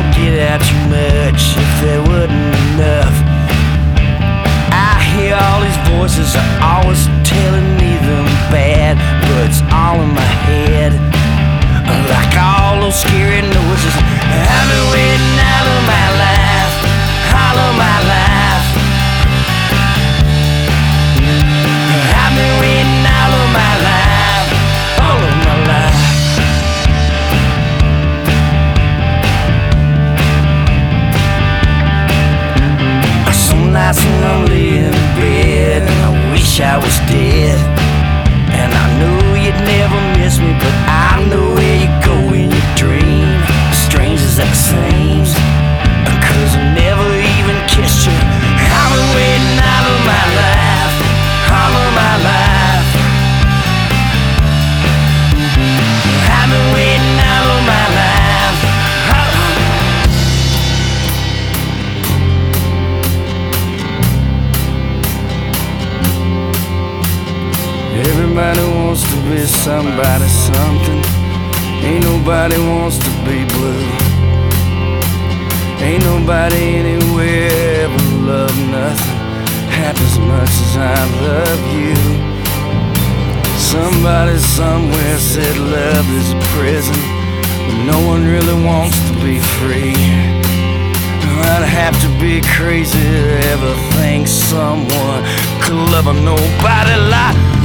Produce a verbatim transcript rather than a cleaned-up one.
don't get out too much if there wasn't enough. I hear all these voices are always telling me them bad, but it's all in my head. Like all those scary noises I've been waiting all of my life, all of my life. I've been waiting all of my life, all of my life. Some nights when I'm laying in bed and I wish I was dead, and I know you'd never miss me, but I know where you go in your dream. Strange as that seems, 'cause I never even kissed you. I've been waiting all of my life, all of my life. I've been waiting all of my life, all of my life. Everybody wants to be somebody something. Ain't nobody wants to be blue. Ain't nobody anywhere ever loved nothing half as much as I love you. Somebody somewhere said love is a prison, but no one really wants to be free. I'd have to be crazy to ever think someone could love a nobody like